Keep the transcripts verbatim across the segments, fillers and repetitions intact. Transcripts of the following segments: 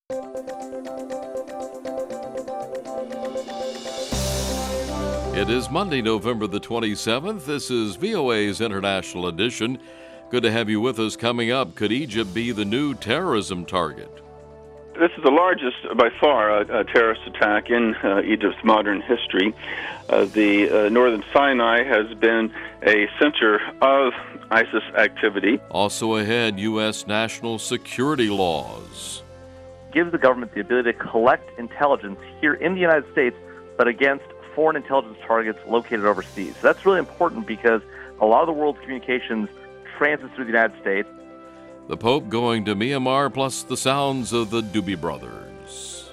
It is Monday, November the twenty-seventh. This is V O A's International Edition. Good to have you with us. Coming up, could Egypt be the new terrorism target? This is the largest, by far, uh, terrorist attack in uh, Egypt's modern history. Uh, the uh, northern Sinai has been a center of ISIS activity. Also ahead, U S national security laws. Gives the government the ability to collect intelligence here in the United States, but against foreign intelligence targets located overseas. That's really important because a lot of the world's communications transits through the United States. The Pope going to Myanmar, plus the sounds of the Doobie Brothers.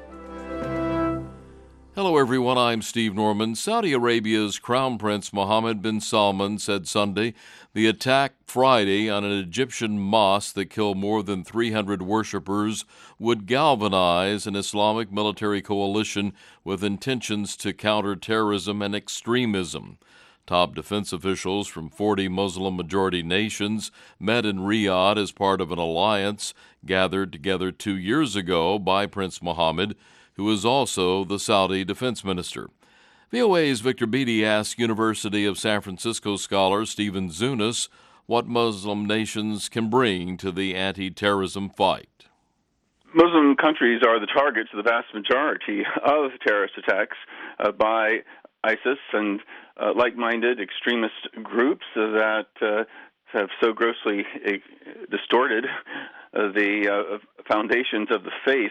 Hello, everyone. I'm Steve Norman. Saudi Arabia's Crown Prince Mohammed bin Salman said Sunday the attack Friday on an Egyptian mosque that killed more than three hundred worshippers would galvanize an Islamic military coalition with intentions to counter terrorism and extremism. Top defense officials from forty Muslim-majority nations met in Riyadh as part of an alliance gathered together two years ago by Prince Mohammed, who is also the Saudi defense minister. V O A's Victor Beattie asked University of San Francisco scholar Stephen Zunas what Muslim nations can bring to the anti-terrorism fight. Muslim countries are the targets of the vast majority of terrorist attacks uh, by ISIS and uh, like-minded extremist groups that uh, have so grossly uh, distorted uh, the uh, foundations of the faith.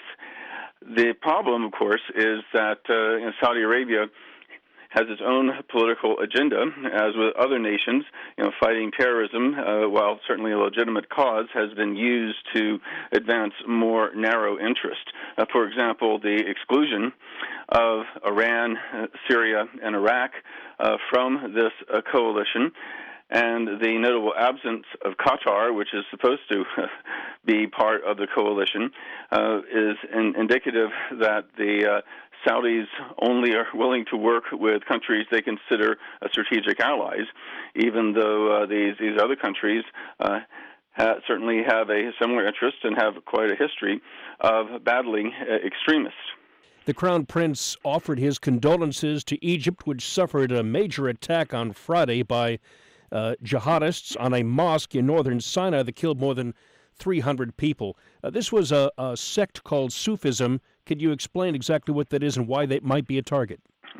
The problem, of course, is that uh, you know, Saudi Arabia has its own political agenda, as with other nations. You know, fighting terrorism, uh, while certainly a legitimate cause, has been used to advance more narrow interest. Uh, for example, the exclusion of Iran, uh, Syria, and Iraq uh, from this uh, coalition, and the notable absence of Qatar, which is supposed to be part of the coalition, uh, is in, indicative that the uh, Saudis only are willing to work with countries they consider uh, strategic allies, even though uh, these, these other countries uh, ha- certainly have a similar interest and have quite a history of battling uh, extremists. The Crown Prince offered his condolences to Egypt, which suffered a major attack on Friday by Uh, jihadists on a mosque in northern Sinai that killed more than three hundred people. Uh, this was a, a sect called Sufism. Could you explain exactly what that is and why they might be a target?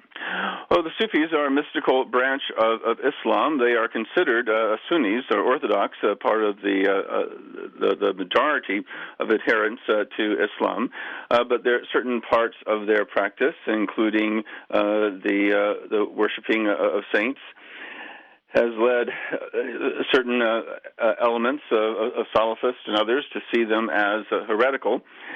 Well, the Sufis are a mystical branch of, of Islam. They are considered uh, Sunnis or Orthodox, uh, part of the, uh, uh, the the majority of adherents uh, to Islam. Uh, but there are certain parts of their practice, including uh, the uh, the worshiping of saints, has led uh, certain uh, uh, elements of, of Salafists and others to see them as uh, heretical.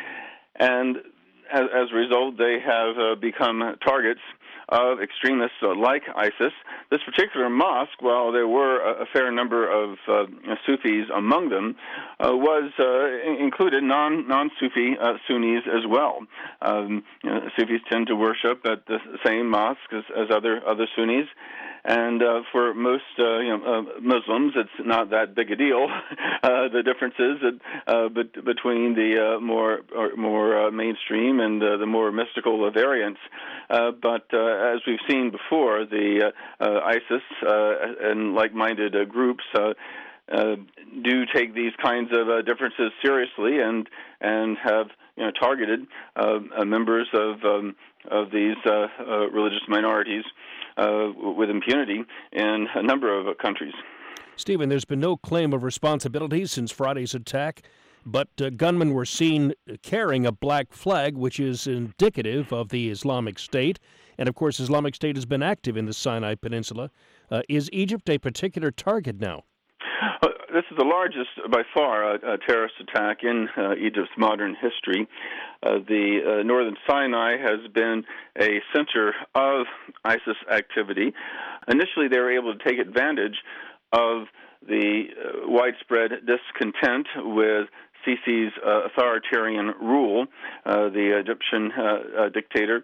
And as, as a result, they have uh, become targets of extremists uh, like ISIS. This particular mosque, while there were a, a fair number of uh, Sufis among them, uh, was uh, included non, non-Sufi uh, Sunnis as well. Um, you know, Sufis tend to worship at the same mosque as, as other, other Sunnis. And uh, for most uh, you know, uh, Muslims, it's not that big a deal. uh, the differences uh, bet- between the uh, more or more uh, mainstream and uh, the more mystical variants. Uh, but uh, as we've seen before, the uh, uh, ISIS uh, and like-minded uh, groups uh, uh, do take these kinds of uh, differences seriously, and and have you know targeted uh, uh, members of um, of these uh, uh, religious minorities Uh, with impunity in a number of uh, countries. Stephen, there's been no claim of responsibility since Friday's attack, but uh, gunmen were seen carrying a black flag, which is indicative of the Islamic State. And, of course, Islamic State has been active in the Sinai Peninsula. Uh, is Egypt a particular target now? Uh, this is the largest, by far, uh, uh, terrorist attack in uh, Egypt's modern history. Uh, the uh, northern Sinai has been a center of ISIS activity. Initially, they were able to take advantage of the uh, widespread discontent with Sisi's uh, authoritarian rule. Uh, the Egyptian uh, uh, dictator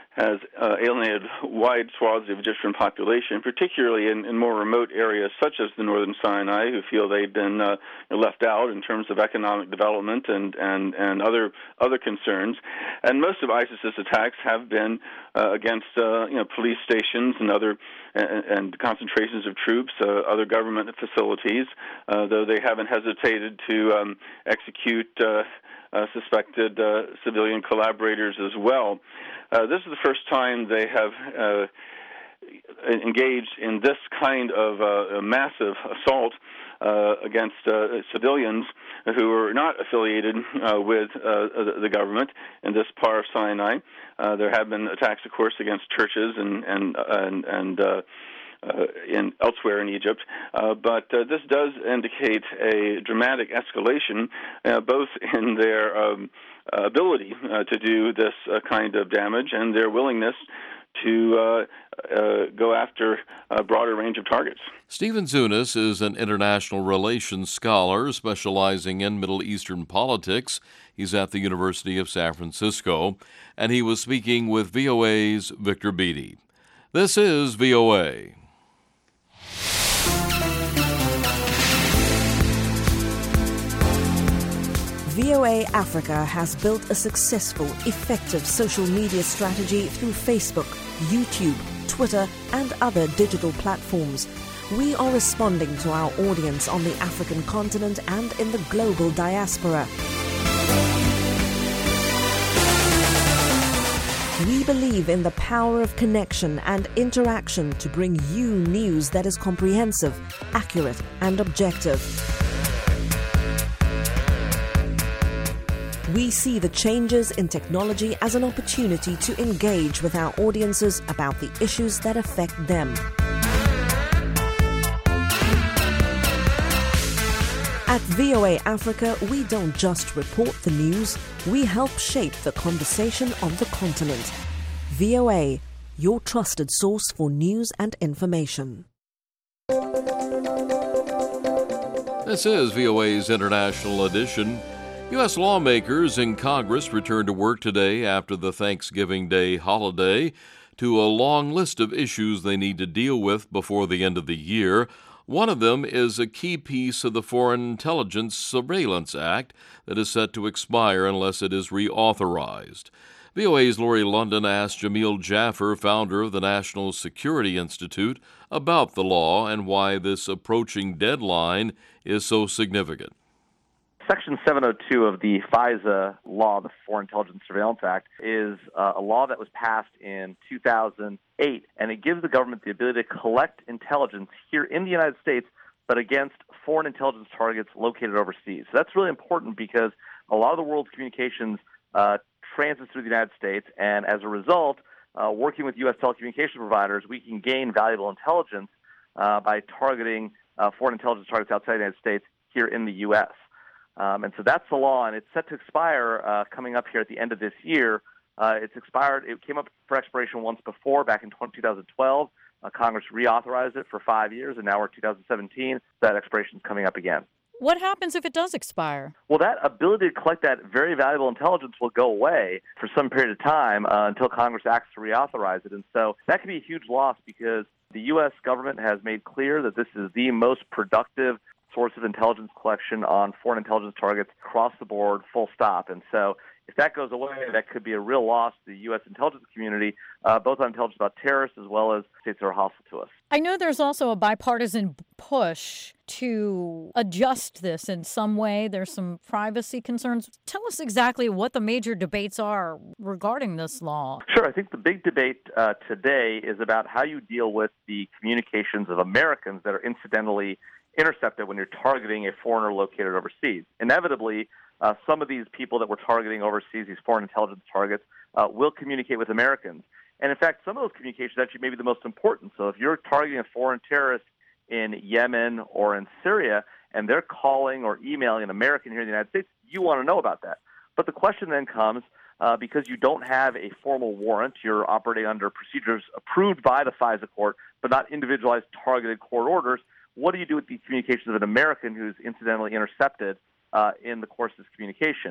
has uh, alienated wide swaths of the Egyptian population, particularly in, in more remote areas such as the northern Sinai, who feel they've been uh, left out in terms of economic development and, and, and other other concerns. And most of ISIS's attacks have been uh, against uh, you know police stations and other and, and concentrations of troops, uh, other government facilities, uh, though they haven't hesitated to um, execute Uh, Uh, suspected uh, civilian collaborators as well. Uh, this is the first time they have uh, engaged in this kind of uh, massive assault uh, against uh, civilians who are not affiliated uh, with uh, the government in this part of Sinai. Uh, there have been attacks, of course, against churches and and and, and uh, Uh, in elsewhere in Egypt, uh, but uh, this does indicate a dramatic escalation, uh, both in their um, ability uh, to do this uh, kind of damage and their willingness to uh, uh, go after a broader range of targets. Stephen Zunis is an international relations scholar specializing in Middle Eastern politics. He's at the University of San Francisco, and he was speaking with V O A's Victor Beattie. This is V O A. V O A Africa has built a successful, effective social media strategy through Facebook, YouTube, Twitter, and other digital platforms. We are responding to our audience on the African continent and in the global diaspora. We believe in the power of connection and interaction to bring you news that is comprehensive, accurate, and objective. We see the changes in technology as an opportunity to engage with our audiences about the issues that affect them. At V O A Africa, we don't just report the news, we help shape the conversation on the continent. V O A, your trusted source for news and information. This is V O A's International Edition. U S lawmakers in Congress returned to work today after the Thanksgiving Day holiday to a long list of issues they need to deal with before the end of the year. One of them is a key piece of the Foreign Intelligence Surveillance Act that is set to expire unless it is reauthorized. V O A's Lori London asked Jamil Jaffer, founder of the National Security Institute, about the law and why this approaching deadline is so significant. Section seven oh two of the FISA law, the Foreign Intelligence Surveillance Act, is uh, a law that was passed in two thousand eight, and it gives the government the ability to collect intelligence here in the United States, but against foreign intelligence targets located overseas. So that's really important because a lot of the world's communications uh, transits through the United States, and as a result, uh, working with U S telecommunication providers, we can gain valuable intelligence uh, by targeting uh, foreign intelligence targets outside the United States here in the U S Um, and so that's the law, and it's set to expire uh, coming up here at the end of this year. Uh, it's expired. It came up for expiration once before, back in two thousand twelve. Uh, Congress reauthorized it for five years, and now we're two thousand seventeen. That expiration is coming up again. What happens if it does expire? Well, that ability to collect that very valuable intelligence will go away for some period of time uh, until Congress acts to reauthorize it. And so that could be a huge loss because the U S government has made clear that this is the most productive source of intelligence collection on foreign intelligence targets across the board, full stop. And so if that goes away, that could be a real loss to the U S intelligence community, uh, both on intelligence about terrorists as well as states that are hostile to us. I know there's also a bipartisan push to adjust this in some way. There's some privacy concerns. Tell us exactly what the major debates are regarding this law. Sure. I think the big debate uh, today is about how you deal with the communications of Americans that are incidentally intercepted when you're targeting a foreigner located overseas. Inevitably, uh, some of these people that we're targeting overseas, these foreign intelligence targets, uh, will communicate with Americans. And in fact, some of those communications actually may be the most important. So if you're targeting a foreign terrorist in Yemen or in Syria, and they're calling or emailing an American here in the United States, you want to know about that. But the question then comes, uh, because you don't have a formal warrant, you're operating under procedures approved by the FISA court, but not individualized targeted court orders. What do you do with the communications of an American who's incidentally intercepted uh, in the course of this communication?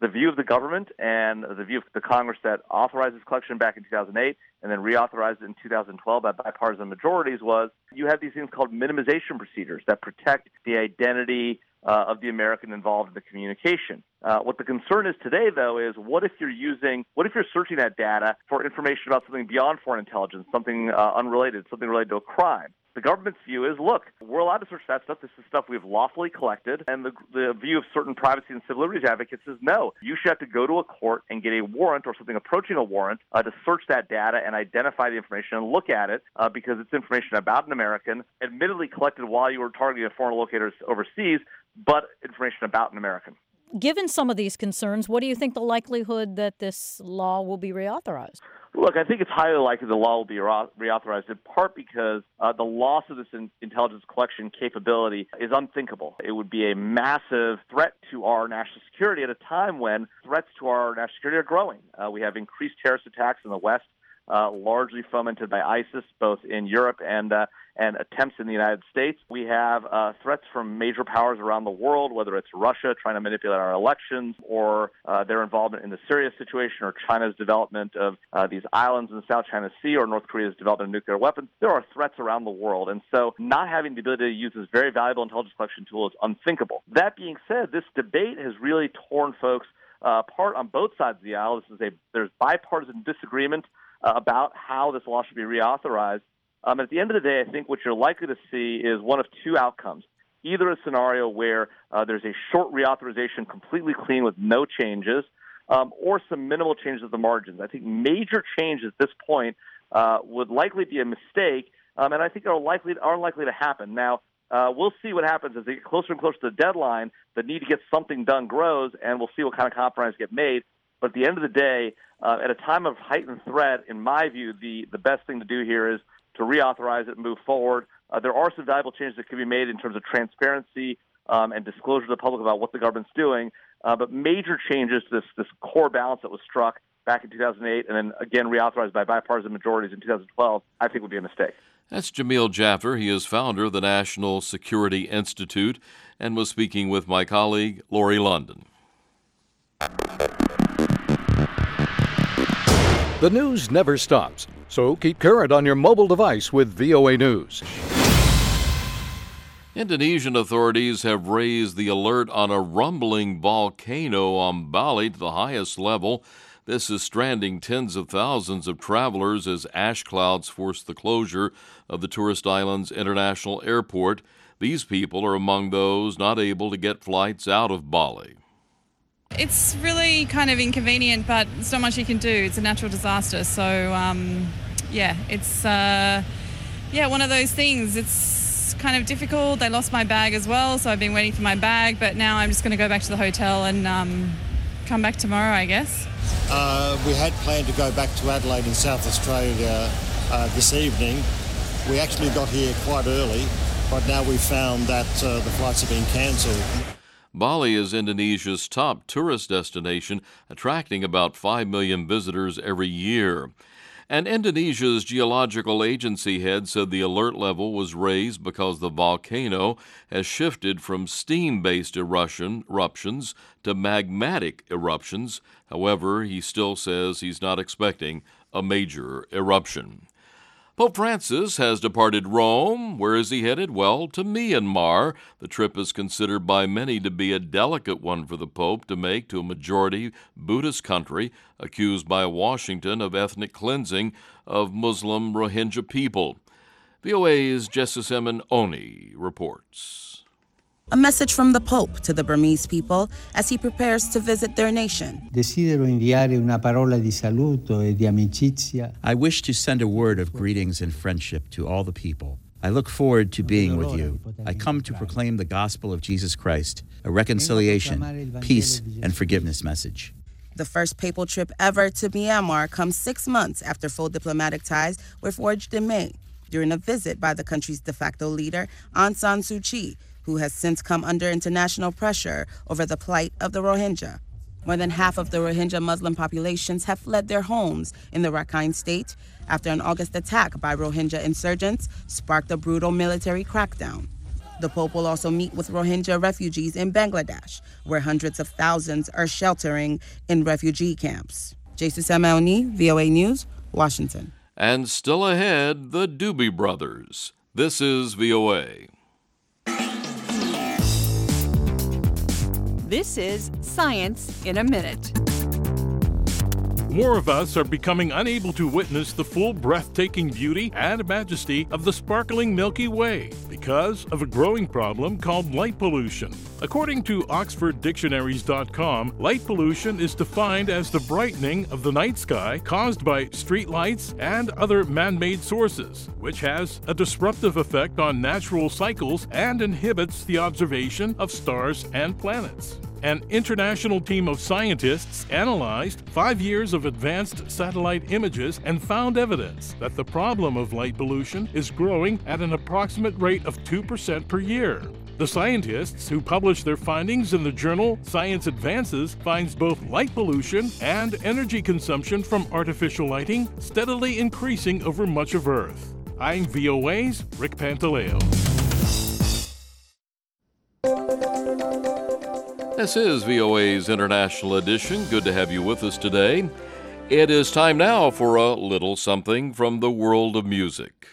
the view of the government and the view of the Congress that authorized this collection back in two thousand eight and then reauthorized it in two thousand twelve by bipartisan majorities was you have these things called minimization procedures that protect the identity uh, of the American involved in the communication. Uh, what the concern is today, though, is what if you're using, what if you're searching that data for information about something beyond foreign intelligence, something uh, unrelated, something related to a crime? The government's view is, look, we're allowed to search that stuff. This is stuff we've lawfully collected. And the, the view of certain privacy and civil liberties advocates is, no, you should have to go to a court and get a warrant or something approaching a warrant uh, to search that data and identify the information and look at it uh, because it's information about an American, admittedly collected while you were targeting foreign locators overseas, but information about an American. Given some of these concerns, what do you think the likelihood that this law will be reauthorized? Look, I think it's highly likely the law will be reauthorized, in part because uh, the loss of this in- intelligence collection capability is unthinkable. It would be a massive threat to our national security at a time when threats to our national security are growing. Uh, we have increased terrorist attacks in the West, uh, largely fomented by ISIS, both in Europe and uh, and attempts in the United States. We have uh, threats from major powers around the world, whether it's Russia trying to manipulate our elections or uh, their involvement in the Syria situation or China's development of uh, these islands in the South China Sea or North Korea's development of nuclear weapons. There are threats around the world. And so not having the ability to use this very valuable intelligence collection tool is unthinkable. That being said, this debate has really torn folks uh, apart on both sides of the aisle. This is a, there's bipartisan disagreement uh, about how this law should be reauthorized. Um, at the end of the day, I think what you're likely to see is one of two outcomes. Either a scenario where uh, there's a short reauthorization completely clean with no changes, um, or some minimal changes at the margins. I think major change at this point uh, would likely be a mistake, um, and I think are likely are likely to happen. Now, uh, we'll see what happens as they get closer and closer to the deadline. The need to get something done grows, and we'll see what kind of compromise get made. But at the end of the day, uh, at a time of heightened threat, in my view, the, the best thing to do here is to reauthorize it and move forward. Uh, there are some valuable changes that can be made in terms of transparency um, and disclosure to the public about what the government's doing. Uh, but major changes to this, this core balance that was struck back in two thousand eight and then again reauthorized by bipartisan majorities in two thousand twelve, I think would be a mistake. That's Jamil Jaffer. He is founder of the National Security Institute and was speaking with my colleague, Lori London. The news never stops, so keep current on your mobile device with V O A News. Indonesian authorities have raised the alert on a rumbling volcano on Bali to the highest level. This is stranding tens of thousands of travelers as ash clouds force the closure of the tourist island's international airport. These people are among those not able to get flights out of Bali. It's really kind of inconvenient, but there's not much you can do. It's a natural disaster. So, um, yeah, it's, uh, yeah, one of those things. It's kind of difficult. They lost my bag as well, so I've been waiting for my bag. But now I'm just going to go back to the hotel and um, come back tomorrow, I guess. Uh, we had planned to go back to Adelaide in South Australia uh, this evening. We actually got here quite early, but now we've found that uh, the flights have been cancelled. Bali is Indonesia's top tourist destination, attracting about five million visitors every year. And Indonesia's geological agency head said the alert level was raised because the volcano has shifted from steam-based eruption, eruptions to magmatic eruptions. However, he still says he's not expecting a major eruption. Pope Francis has departed Rome. Where is he headed? Well, to Myanmar. The trip is considered by many to be a delicate one for the Pope to make to a majority Buddhist country accused by Washington of ethnic cleansing of Muslim Rohingya people. V O A's Jessamine Oni reports. A message from the Pope to the Burmese people as he prepares to visit their nation. Desidero inviare una parola di saluto e di amicizia. I wish to send a word of greetings and friendship to all the people. I look forward to being with you. I come to proclaim the gospel of Jesus Christ, a reconciliation, peace, and forgiveness message. The first papal trip ever to Myanmar comes six months after full diplomatic ties were forged in May during a visit by the country's de facto leader, Aung San Suu Kyi, who has since come under international pressure over the plight of the Rohingya. More than half of the Rohingya Muslim populations have fled their homes in the Rakhine state after an August attack by Rohingya insurgents sparked a brutal military crackdown. The Pope will also meet with Rohingya refugees in Bangladesh, where hundreds of thousands are sheltering in refugee camps. Jason Samaoni, V O A News, Washington. And still ahead, the Doobie Brothers. This is V O A. This is Science in a Minute. More of us are becoming unable to witness the full breathtaking beauty and majesty of the sparkling Milky Way because of a growing problem called light pollution. According to Oxford Dictionaries dot com, light pollution is defined as the brightening of the night sky caused by streetlights and other man-made sources, which has a disruptive effect on natural cycles and inhibits the observation of stars and planets. An international team of scientists analyzed five years of advanced satellite images and found evidence that the problem of light pollution is growing at an approximate rate of two percent per year. The scientists who published their findings in the journal Science Advances finds both light pollution and energy consumption from artificial lighting steadily increasing over much of Earth. I'm V O A's Rick Pantaleo. This is V O A's International Edition. Good to have you with us today. It is time now for a little something from the world of music.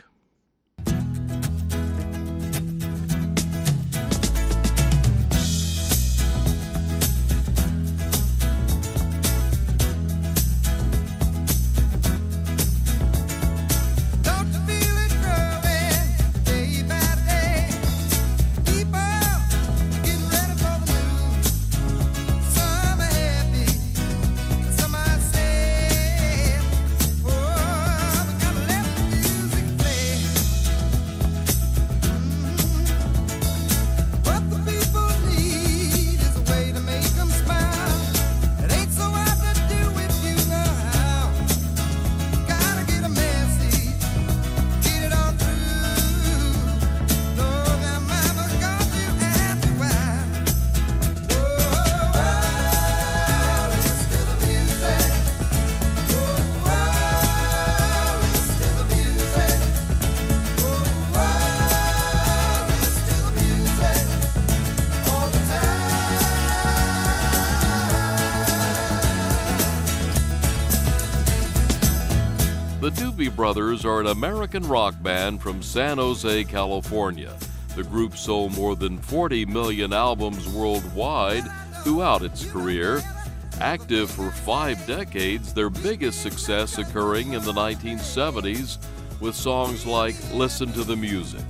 The Doobie Brothers are an American rock band from San Jose, California. The group sold more than forty million albums worldwide throughout its career. Active for five decades, their biggest success occurring in the nineteen seventies with songs like Listen to the Music.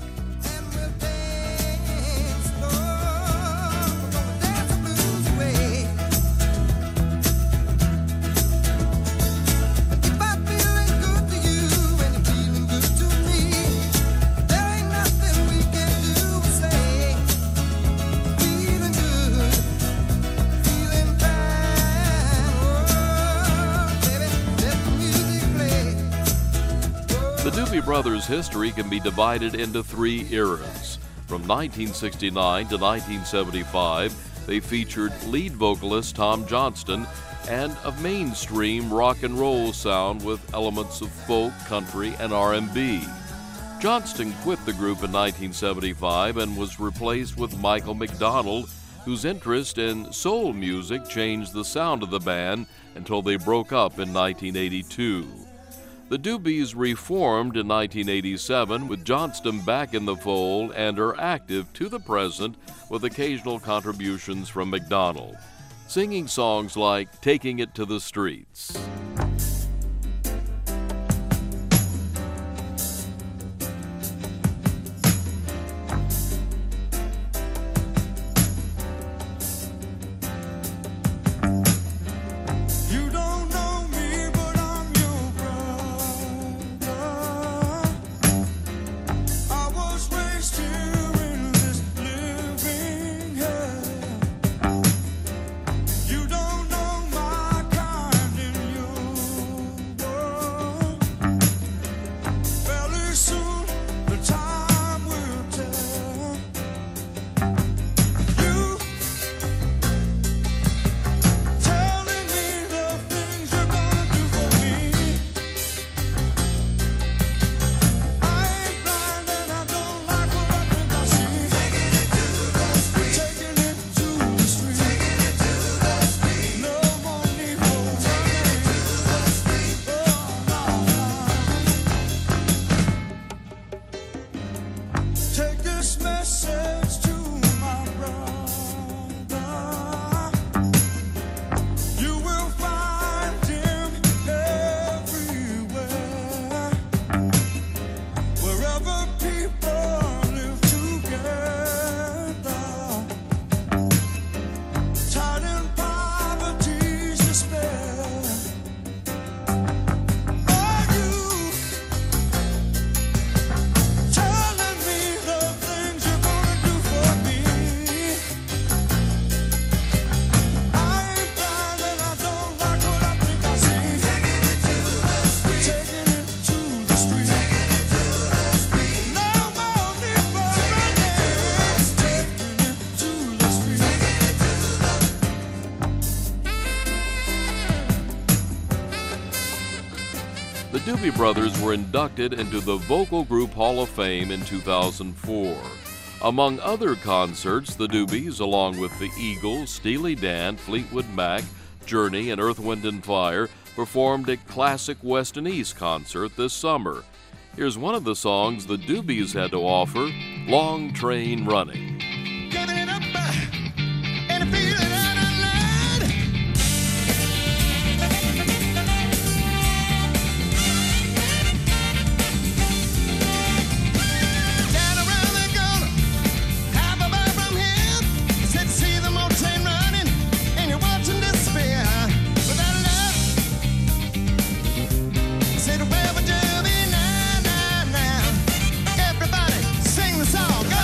The Doobie Brothers' history can be divided into three eras. From nineteen sixty-nine to nineteen seventy-five, they featured lead vocalist Tom Johnston and a mainstream rock and roll sound with elements of folk, country, and R and B. Johnston quit the group in nineteen seventy-five and was replaced with Michael McDonald, whose interest in soul music changed the sound of the band until they broke up in nineteen eighty-two. The Doobies reformed in nineteen eighty-seven with Johnston back in the fold and are active to the present with occasional contributions from McDonald, singing songs like Taking It to the Streets. You don't know my kind and you the Doobie Brothers were inducted into the Vocal Group Hall of Fame in two thousand four. Among other concerts, the Doobies, along with the Eagles, Steely Dan, Fleetwood Mac, Journey, and Earth, Wind and Fire, performed a classic West and East concert this summer. Here's one of the songs the Doobies had to offer, Long Train Running. Giving it up and I feel it out of line. Down around the corner, half a mile from here, said see the old train running, and you're watching despair. Without love, said where would you be now, now, now? Everybody sing the song, go!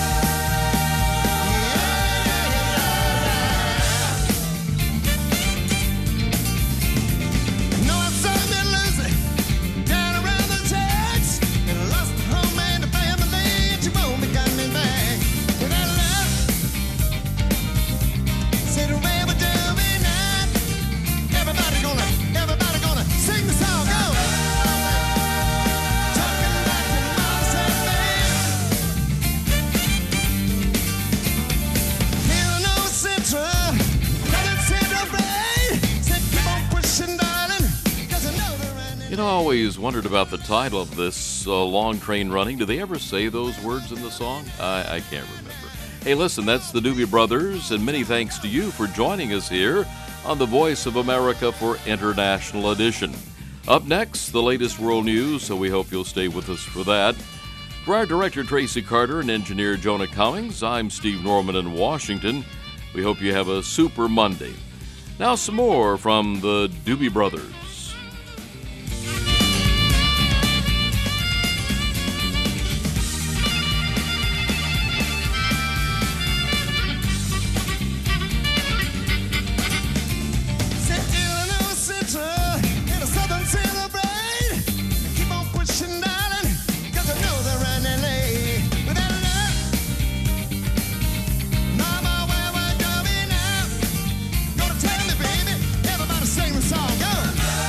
I always wondered about the title of this uh, Long Train Running. Do they ever say those words in the song? I, I can't remember. Hey, listen, that's the Doobie Brothers, and many thanks to you for joining us here on the Voice of America for International Edition. Up next, the latest world news, so we hope you'll stay with us for that. For our director, Tracy Carter, and engineer Jonah Cummings, I'm Steve Norman in Washington. We hope you have a super Monday. Now some more from the Doobie Brothers. Sing the song, go!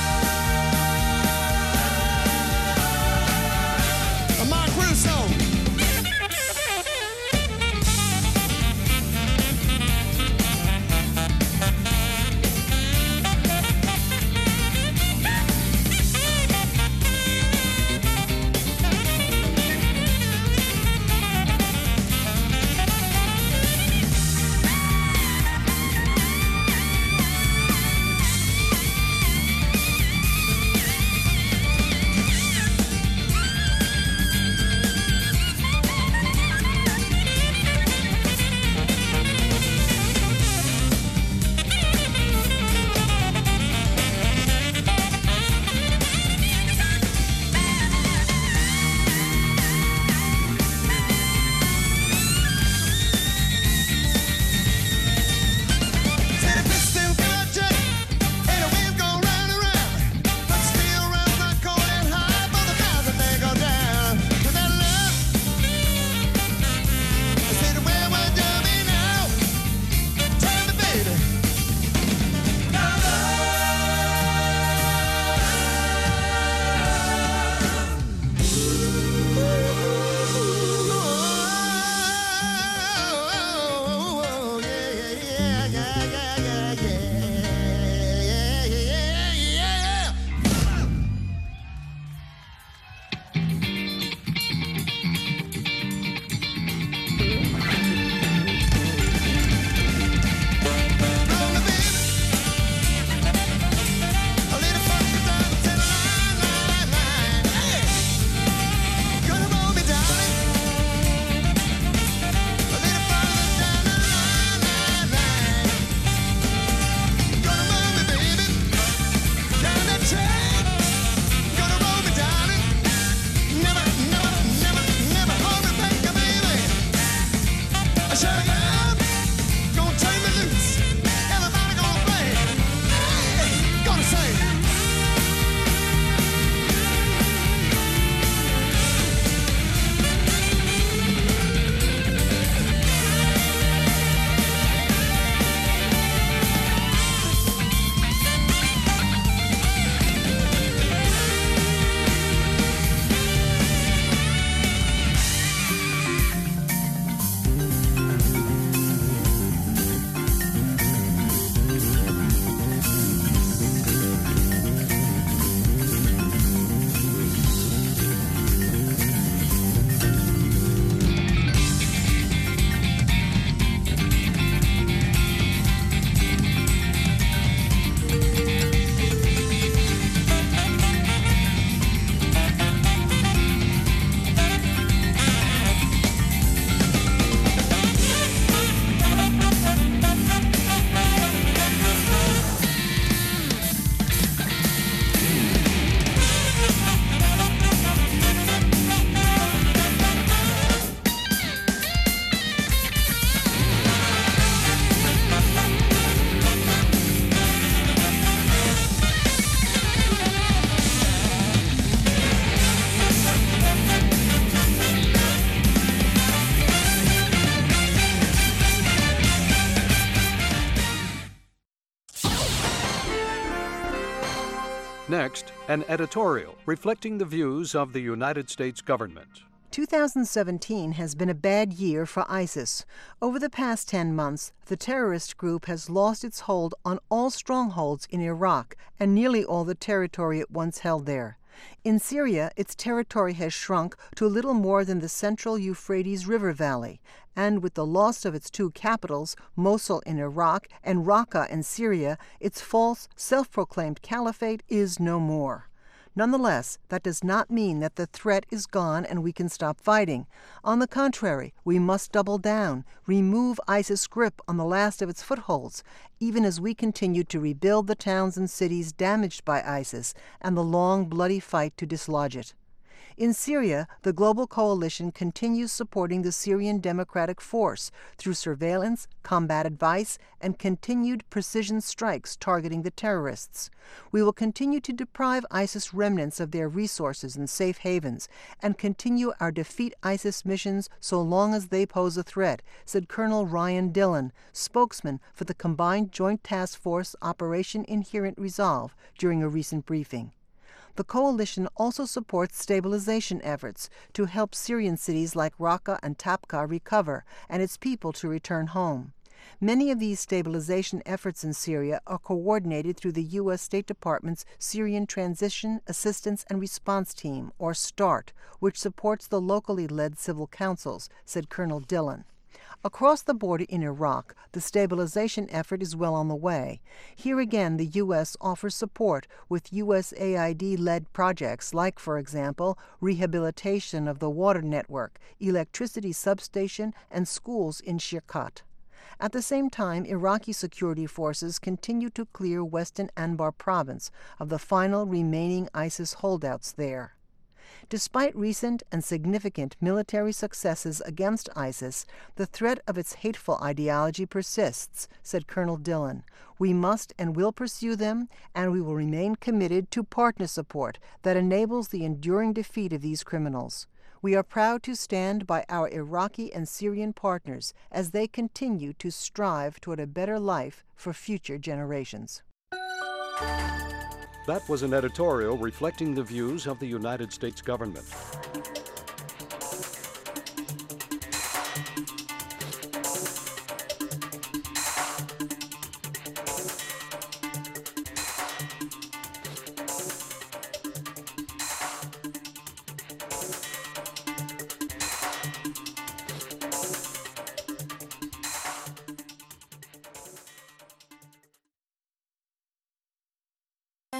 Next, an editorial reflecting the views of the United States government. two thousand seventeen has been a bad year for ISIS. Over the past ten months, the terrorist group has lost its hold on all strongholds in Iraq and nearly all the territory it once held there. In Syria, its territory has shrunk to little more than the central Euphrates River Valley, and with the loss of its two capitals, Mosul in Iraq and Raqqa in Syria, its false, self-proclaimed caliphate is no more. Nonetheless, that does not mean that the threat is gone and we can stop fighting. On the contrary, we must double down, remove ISIS' grip on the last of its footholds, even as we continue to rebuild the towns and cities damaged by ISIS and the long, bloody fight to dislodge it. In Syria, the global coalition continues supporting the Syrian Democratic Force through surveillance, combat advice, and continued precision strikes targeting the terrorists. We will continue to deprive ISIS remnants of their resources and safe havens and continue our Defeat ISIS missions so long as they pose a threat, said Colonel Ryan Dillon, spokesman for the Combined Joint Task Force Operation Inherent Resolve, during a recent briefing. The coalition also supports stabilization efforts to help Syrian cities like Raqqa and Tabqa recover and its people to return home. Many of these stabilization efforts in Syria are coordinated through the U S State Department's Syrian Transition Assistance and Response Team, or START, which supports the locally led civil councils, said Colonel Dillon. Across the border in Iraq, the stabilization effort is well on the way. Here again, the U S offers support with U S A I D-led projects like, for example, rehabilitation of the water network, electricity substation, and schools in Shirkat. At the same time, Iraqi security forces continue to clear western Anbar province of the final remaining ISIS holdouts there. Despite recent and significant military successes against ISIS, the threat of its hateful ideology persists, said Colonel Dillon. We must and will pursue them, and we will remain committed to partner support that enables the enduring defeat of these criminals. We are proud to stand by our Iraqi and Syrian partners as they continue to strive toward a better life for future generations. That was an editorial reflecting the views of the United States government.